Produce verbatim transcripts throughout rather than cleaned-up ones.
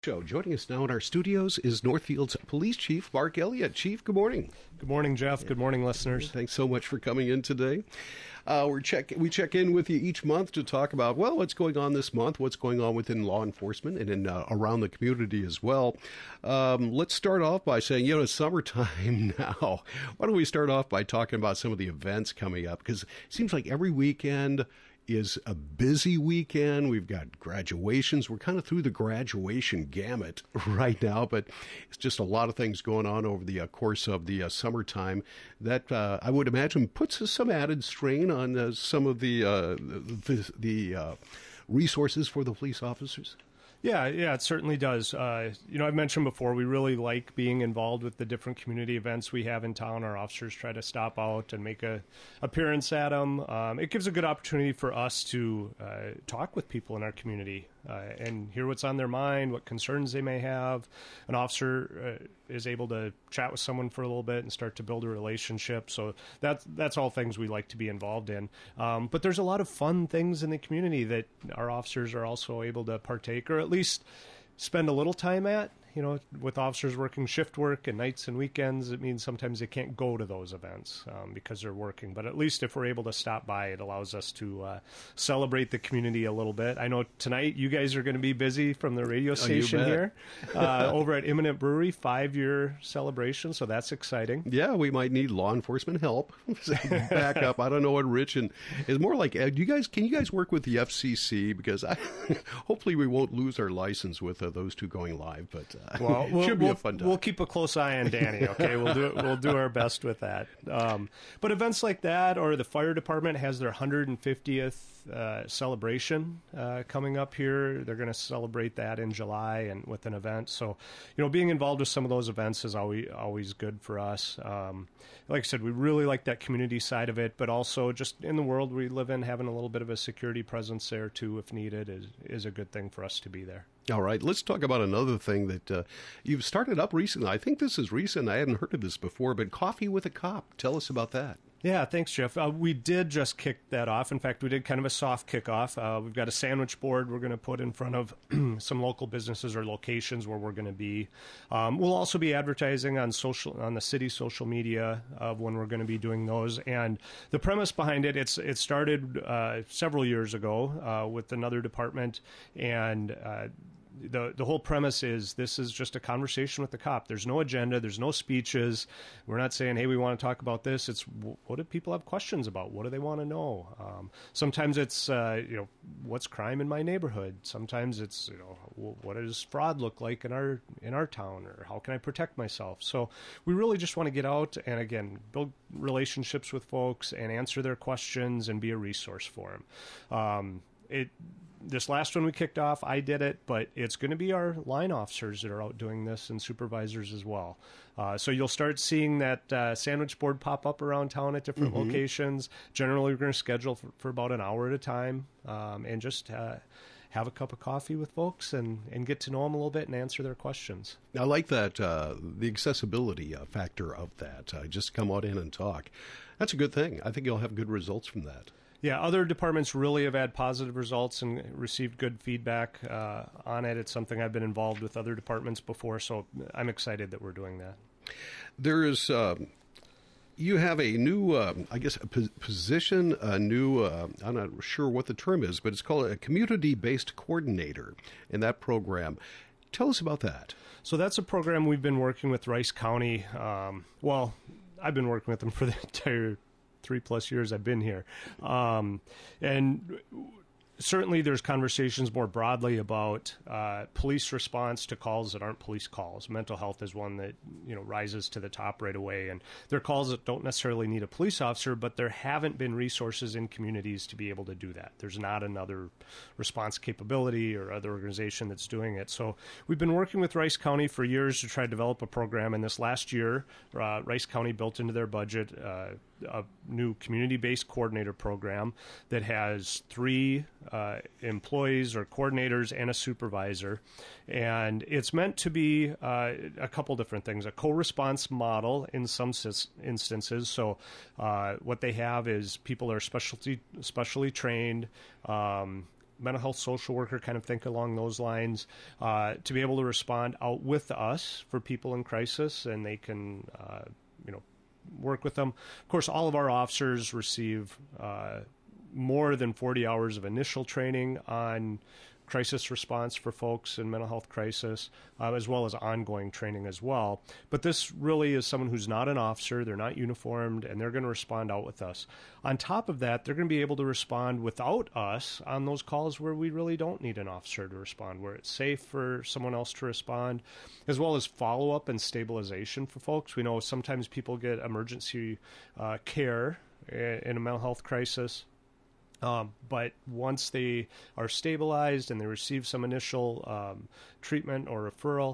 Show. Joining us now in our studios is Northfield's Police Chief Mark Elliott. Chief, good morning. Good morning, Jeff. Good morning, listeners. Thanks so much for coming in today. Uh, we're check we check in with you each month to talk about, well, what's going on this month, what's going on within law enforcement and in, uh, around the community as well. Um, let's start off by saying, you know, it's summertime now. Why don't we start off by talking about some of the events coming up? Because it seems like every weekend is a busy weekend. We've got graduations. We're kind of through the graduation gamut right now, but it's just a lot of things going on over the uh, course of the uh, summertime that uh, I would imagine puts some added strain on uh, some of the uh, the, the uh, resources for the police officers. Yeah, yeah, it certainly does. Uh, you know, I've mentioned before, we really like being involved with the different community events we have in town. Our officers try to stop out and make a appearance at them. Um, it gives a good opportunity for us to uh, talk with people in our community uh, and hear what's on their mind, what concerns they may have. An officer uh, is able to chat with someone for a little bit and start to build a relationship. So that's, that's all things we like to be involved in. Um, but there's a lot of fun things in the community that our officers are also able to partake, or at least spend a little time at. You know, with officers working shift work and nights and weekends, it means sometimes they can't go to those events um, because they're working. But at least if we're able to stop by, it allows us to uh, celebrate the community a little bit. I know tonight you guys are going to be busy from the radio station oh, here uh, over at Imminent Brewery, five-year celebration, so that's exciting. Yeah, we might need law enforcement help. Back up. I don't know what Rich and is more like. Uh, do you guys can you guys work with the F C C, because I, hopefully we won't lose our license with uh, those two going live, but. Uh, Well, we'll, should be we'll, a fun time. We'll keep a close eye on Danny, okay? We'll do we'll do our best with that. Um, but events like that, or the fire department has their one hundred fiftieth uh, celebration uh, coming up here. They're going to celebrate that in July and with an event. So, you know, being involved with some of those events is always always good for us. Um, like I said, we really like that community side of it, but also just in the world we live in, having a little bit of a security presence there too, if needed, is is a good thing for us to be there. All right, let's talk about another thing that uh, you've started up recently. I think this is recent. I hadn't heard of this before, but Coffee with a Cop. Tell us about that. Yeah, thanks, Jeff. Uh, we did just kick that off. In fact, we did kind of a soft kickoff. Uh, we've got a sandwich board we're going to put in front of some local businesses or locations where we're going to be. Um, we'll also be advertising on social on the city social media of when we're going to be doing those. And the premise behind it, it's it started uh, several years ago uh, with another department, and uh, The the whole premise is this is just a conversation with the cop. There's no agenda. There's no speeches. We're not saying, hey, we want to talk about this. It's what do people have questions about? What do they want to know? Um, sometimes it's, uh, you know, what's crime in my neighborhood? Sometimes it's, you know, what does fraud look like in our in our town? Or how can I protect myself? So we really just want to get out and, again, build relationships with folks and answer their questions and be a resource for them. Um, it This last one we kicked off, I did it, but it's going to be our line officers that are out doing this and supervisors as well. Uh, so you'll start seeing that uh, sandwich board pop up around town at different mm-hmm. locations. Generally, we're going to schedule for, for about an hour at a time um, and just uh, have a cup of coffee with folks and, and get to know them a little bit and answer their questions. I like that, uh, the accessibility uh, factor of that. Uh, just come out in and talk. That's a good thing. I think you'll have good results from that. Yeah, other departments really have had positive results and received good feedback uh, on it. It's something I've been involved with other departments before, so I'm excited that we're doing that. There is, um, you have a new, um, I guess, a position, a new, uh, I'm not sure what the term is, but it's called a community-based coordinator in that program. Tell us about that. So that's a program we've been working with Rice County. Um, well, I've been working with them for the entire three plus years I've been here. Um, and certainly there's conversations more broadly about uh, police response to calls that aren't police calls. Mental health is one that, you know, rises to the top right away. And there are calls that don't necessarily need a police officer, but there haven't been resources in communities to be able to do that. There's not another response capability or other organization that's doing it. So we've been working with Rice County for years to try to develop a program. And this last year, uh, Rice County built into their budget uh, a new community-based coordinator program that has three uh, employees or coordinators and a supervisor. And it's meant to be uh, a couple different things, a co-response model in some sis- instances. So uh, what they have is people are specialty, specially trained, um, mental health social worker, kind of think along those lines, uh, to be able to respond out with us for people in crisis, and they can, uh, you know, work with them. Of course, all of our officers receive uh, more than forty hours of initial training on crisis response for folks in mental health crisis, uh, as well as ongoing training as well. But this really is someone who's not an officer, they're not uniformed, and they're going to respond out with us. On top of that, they're going to be able to respond without us on those calls where we really don't need an officer to respond, where it's safe for someone else to respond, as well as follow-up and stabilization for folks. We know sometimes people get emergency uh, care in a mental health crisis. Um, but once they are stabilized and they receive some initial um, treatment or referral,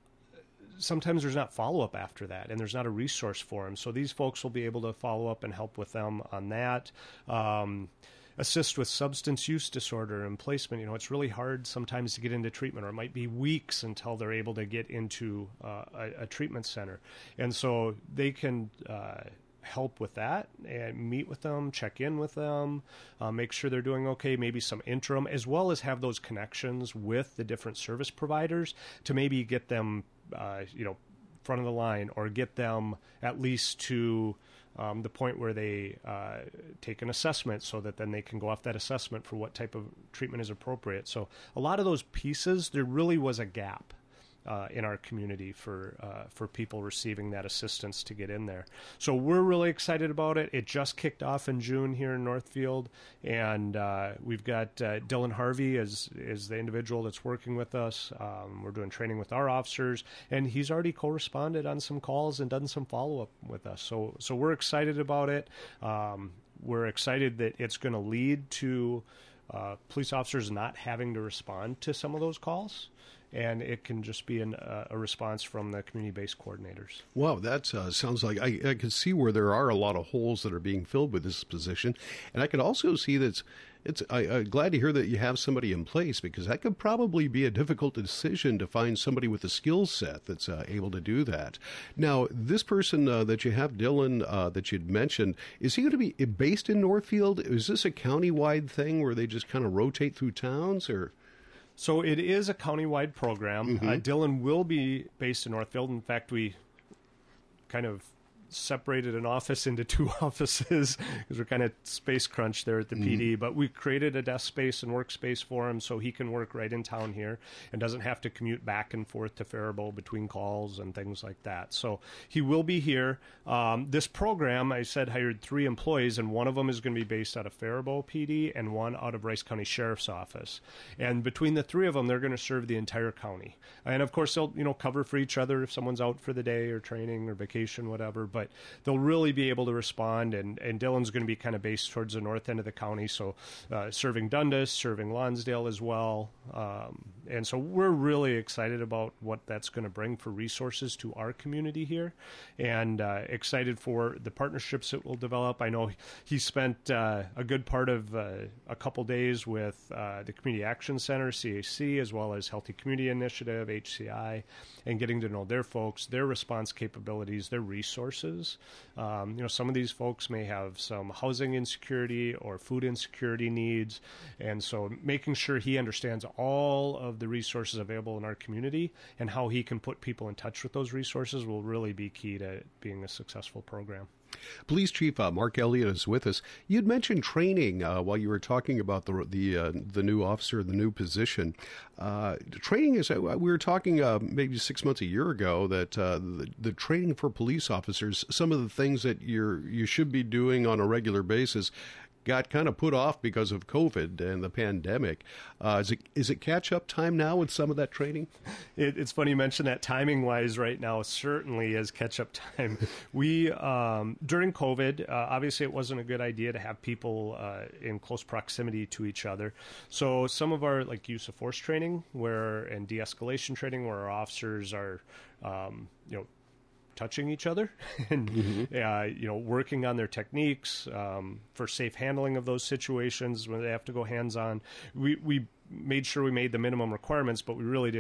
sometimes there's not follow-up after that, and there's not a resource for them. So these folks will be able to follow up and help with them on that. Um, assist with substance use disorder and placement. You know, it's really hard sometimes to get into treatment, or it might be weeks until they're able to get into uh, a, a treatment center. And so they can uh, help with that and meet with them, check in with them, uh, make sure they're doing okay, maybe some interim, as well as have those connections with the different service providers to maybe get them, uh, you know, front of the line, or get them at least to um, the point where they uh, take an assessment, so that then they can go off that assessment for what type of treatment is appropriate. So a lot of those pieces, there really was a gap Uh, in our community for uh, for people receiving that assistance to get in there. So we're really excited about it. It just kicked off in June here in Northfield, and uh, we've got uh, Dylan Harvey as is the individual that's working with us. Um, we're doing training with our officers, and he's already corresponded on some calls and done some follow-up with us. So so we're excited about it. Um, we're excited that it's going to lead to uh, police officers not having to respond to some of those calls, and it can just be an, uh, a response from the community-based coordinators. Wow, that uh, sounds like I, I can see where there are a lot of holes that are being filled with this position, and I can also see that it's. it's I, I'm glad to hear that you have somebody in place, because that could probably be a difficult decision to find somebody with a skill set that's uh, able to do that. Now, this person uh, that you have, Dylan, uh, that you'd mentioned, is he going to be based in Northfield? Is this a county-wide thing where they just kind of rotate through towns, or? So it is a county-wide program. Mm-hmm. Uh, Dylan will be based in Northfield. In fact, we kind of separated an office into two offices because we're kind of space crunched there at the mm. P D. But we created a desk space and workspace for him so he can work right in town here and doesn't have to commute back and forth to Faribault between calls and things like that. So he will be here. Um, this program, I said, hired three employees, and one of them is going to be based out of Faribault P D and one out of Rice County Sheriff's Office. And between the three of them, they're going to serve the entire county. And of course, they'll, you know, cover for each other if someone's out for the day or training or vacation, whatever. But they'll really be able to respond, and, and Dylan's going to be kind of based towards the north end of the county, so uh, serving Dundas, serving Lonsdale as well. Um, and so we're really excited about what that's going to bring for resources to our community here, and uh, excited for the partnerships it will develop. I know he spent uh, a good part of uh, a couple days with uh, the Community Action Center, C A C, as well as Healthy Community Initiative, H C I, and getting to know their folks, their response capabilities, their resources. Um, you know, some of these folks may have some housing insecurity or food insecurity needs, and so making sure he understands all of the resources available in our community and how he can put people in touch with those resources will really be key to being a successful program. Police Chief uh, Mark Elliott is with us. You'd mentioned training uh, while you were talking about the the uh, the new officer, the new position. Uh, training is, uh, we were talking uh, maybe six months, a year ago, that uh, the, the training for police officers, some of the things that you're you should be doing on a regular basis, got kind of put off because of COVID and the pandemic. Uh, is it is it catch-up time now with some of that training? It, it's funny you mention that. Timing-wise right now certainly is catch-up time. We, um, during COVID, uh, obviously it wasn't a good idea to have people uh, in close proximity to each other. So some of our like use of force training where and de-escalation training where our officers are, um, you know, touching each other and, mm-hmm. uh, you know, working on their techniques um, for safe handling of those situations when they have to go hands-on. We, we made sure we made the minimum requirements, but we really didn't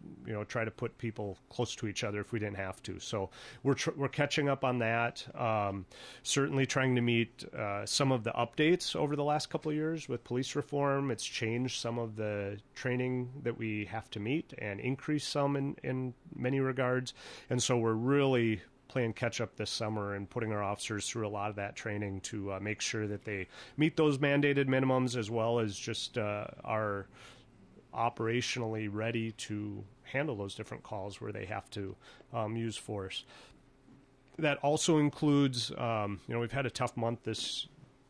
you know, try to put people close to each other if we didn't have to. So we're tr- we're catching up on that. Um, certainly trying to meet uh, some of the updates over the last couple of years with police reform. It's changed some of the training that we have to meet and increased some in, in many regards. And so we're really playing catch up this summer and putting our officers through a lot of that training to uh, make sure that they meet those mandated minimums, as well as just uh, are operationally ready to handle those different calls where they have to um, use force. That also includes, um, you know, we've had a tough month this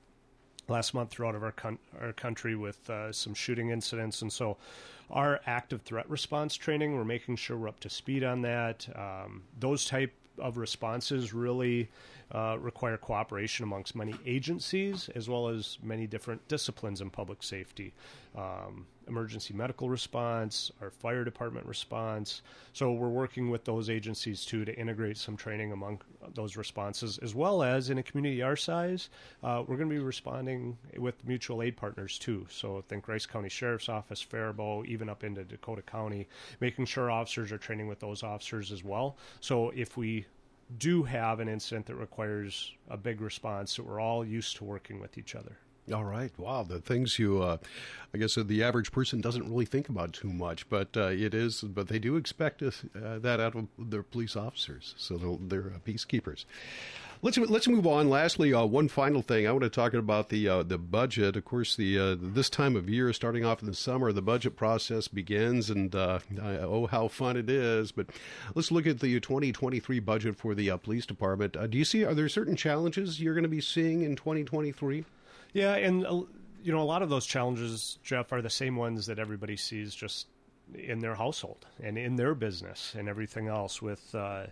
last month throughout of our, con- our country with uh, some shooting incidents. And so our active threat response training, we're making sure we're up to speed on that. Um, those type of responses really uh, require cooperation amongst many agencies, as well as many different disciplines in public safety. Um, emergency medical response, our fire department response. So we're working with those agencies too to integrate some training among those responses, as well as in a community our size, uh, we're going to be responding with mutual aid partners too. So think Rice County Sheriff's Office, Faribault, even up into Dakota County, making sure officers are training with those officers as well. So if we do have an incident that requires a big response, that we're all used to working with each other. All right. Wow. The things you, uh, I guess uh, the average person doesn't really think about too much, but uh, it is, but they do expect uh, that out of their police officers. So they're, they're uh, peacekeepers. Let's let's move on. Lastly, uh, one final thing. I want to talk about the uh, the budget. Of course, the uh, this time of year, starting off in the summer, the budget process begins, and uh, I, oh, how fun it is! But let's look at the twenty twenty-three budget for the uh, police department. Uh, do you see? Are there certain challenges you're going to be seeing in twenty twenty-three? Yeah, and uh, you know, a lot of those challenges, Jeff, are the same ones that everybody sees just in their household and in their business and everything else with. Uh,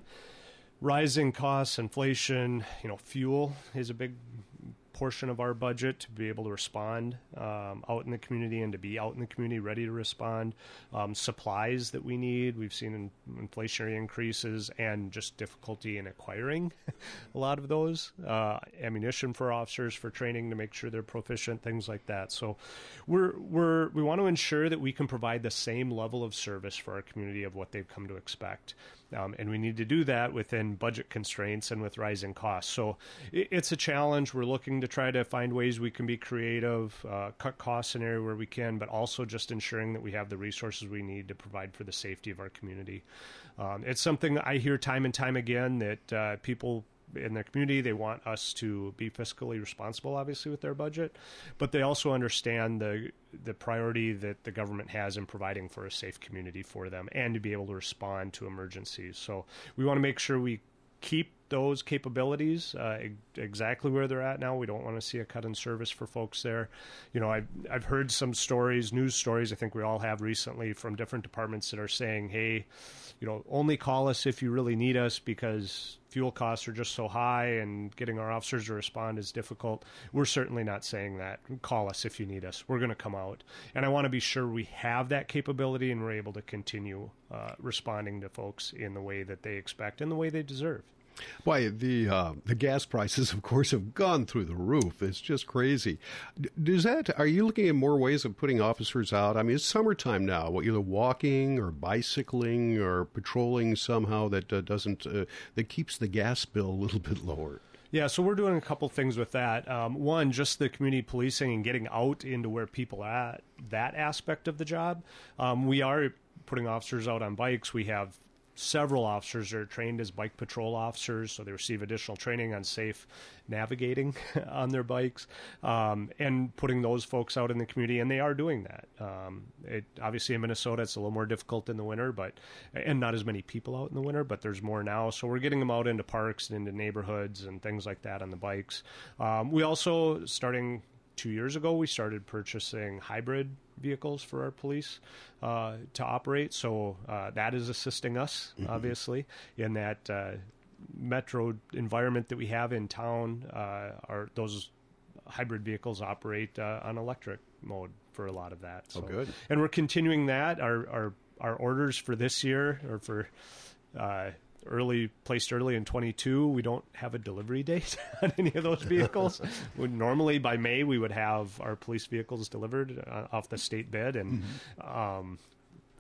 Rising costs, inflation, you know, fuel is a big portion of our budget to be able to respond um, out in the community and to be out in the community ready to respond. Um, supplies that we need, we've seen in inflationary increases and just difficulty in acquiring a lot of those. Uh, ammunition for officers for training to make sure they're proficient, things like that. So we're we're we want to ensure that we can provide the same level of service for our community of what they've come to expect. Um, and we need to do that within budget constraints and with rising costs. So it, it's a challenge. We're looking to try to find ways we can be creative, uh, cut costs in an area where we can, but also just ensuring that we have the resources we need to provide for the safety of our community. Um, it's something I hear time and time again that uh, people in their community, they want us to be fiscally responsible, obviously, with their budget, but they also understand the the priority that the government has in providing for a safe community for them and to be able to respond to emergencies. So we want to make sure we keep those capabilities uh, exactly where they're at now. We don't want to see a cut in service for folks there. You know, I've, I've heard some stories, news stories, I think we all have recently from different departments that are saying, hey, you know, only call us if you really need us because fuel costs are just so high and getting our officers to respond is difficult. We're certainly not saying that. Call us if you need us. We're going to come out. And I want to be sure we have that capability and we're able to continue uh, responding to folks in the way that they expect and the way they deserve. Boy, the uh, the gas prices, of course, have gone through the roof. It's just crazy. Does that? Are you looking at more ways of putting officers out? I mean, it's summertime now. Either walking or bicycling or patrolling somehow that uh, doesn't uh, that keeps the gas bill a little bit lower. Yeah, so we're doing a couple things with that. Um, one, just the community policing and getting out into where people are at, that aspect of the job. Um, we are putting officers out on bikes. We have several officers that are trained as bike patrol officers, so they receive additional training on safe navigating on their bikes, um, and putting those folks out in the community, and they are doing that. Um, it, obviously, in Minnesota, it's a little more difficult in the winter, but and not as many people out in the winter, but there's more now. So we're getting them out into parks and into neighborhoods and things like that on the bikes. Um, we also, starting two years ago, we started purchasing hybrid vehicles for our police uh, to operate. So uh, that is assisting us, mm-hmm. obviously, in that uh, metro environment that we have in town. Uh, are those hybrid vehicles operate uh, on electric mode for a lot of that. So, oh, good. And we're continuing that. Our our our orders for this year or for uh, early placed early in twenty-two. We don't have a delivery date on any of those vehicles. Would normally by May we would have our police vehicles delivered uh, off the state bid, and mm-hmm. um,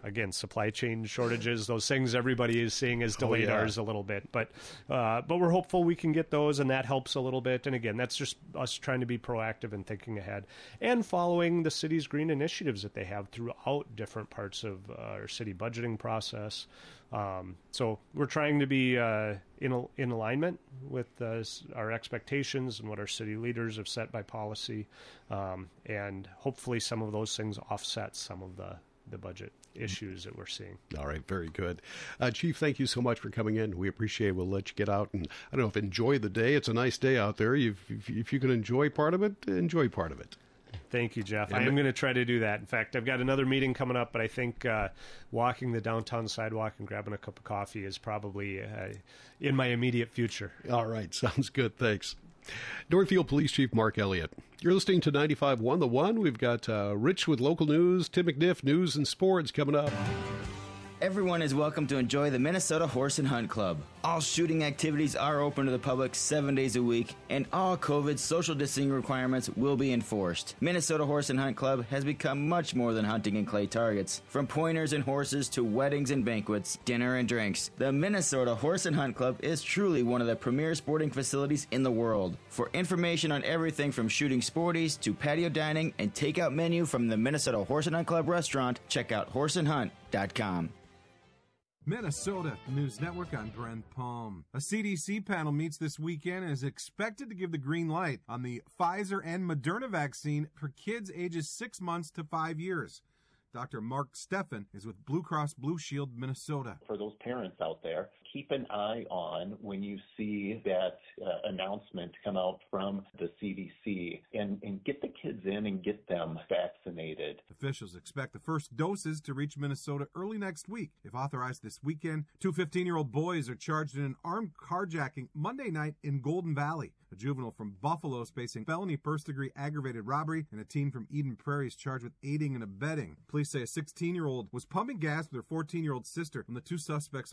again, supply chain shortages, those things everybody is seeing has delayed oh, yeah. ours a little bit. But uh, but we're hopeful we can get those, and that helps a little bit. And again, that's just us trying to be proactive and thinking ahead and following the city's green initiatives that they have throughout different parts of uh, our city budgeting process. Um, so we're trying to be uh, in in alignment with uh, our expectations and what our city leaders have set by policy, um, and hopefully some of those things offset some of the, the budget issues that we're seeing. All right, very good. Uh, Chief, thank you so much for coming in. We appreciate it. We'll let you get out and, I don't know, if enjoy the day. It's a nice day out there. You've, if, if you can enjoy part of it, enjoy part of it. Thank you, Jeff. Yeah, I am going to try to do that. In fact, I've got another meeting coming up, but I think uh, walking the downtown sidewalk and grabbing a cup of coffee is probably uh, in my immediate future. All right, sounds good. Thanks. Northfield Police Chief Mark Elliott. You're listening to ninety-five point one The One. We've got uh, Rich with local news, Tim McNiff, news and sports coming up. Everyone is welcome to enjoy the Minnesota Horse and Hunt Club. All shooting activities are open to the public seven days a week, and all COVID social distancing requirements will be enforced. Minnesota Horse and Hunt Club has become much more than hunting and clay targets. From pointers and horses to weddings and banquets, dinner and drinks, the Minnesota Horse and Hunt Club is truly one of the premier sporting facilities in the world. For information on everything from shooting sporties to patio dining and takeout menu from the Minnesota Horse and Hunt Club restaurant, check out horse and hunt dot com. Minnesota News Network, I'm Brent Palm. A C D C panel meets this weekend and is expected to give the green light on the Pfizer and Moderna vaccine for kids ages six months to five years. Doctor Mark Steffen is with Blue Cross Blue Shield Minnesota. For those parents out there, keep an eye on when you see that uh, announcement come out from the C D C and, and get the kids in and get them vaccinated. Officials expect the first doses to reach Minnesota early next week. If authorized this weekend, two fifteen-year-old boys are charged in an armed carjacking Monday night in Golden Valley. A juvenile from Buffalo is facing felony first-degree aggravated robbery, and a teen from Eden Prairie is charged with aiding and abetting. Police say a sixteen-year-old was pumping gas with her fourteen-year-old sister when the two suspects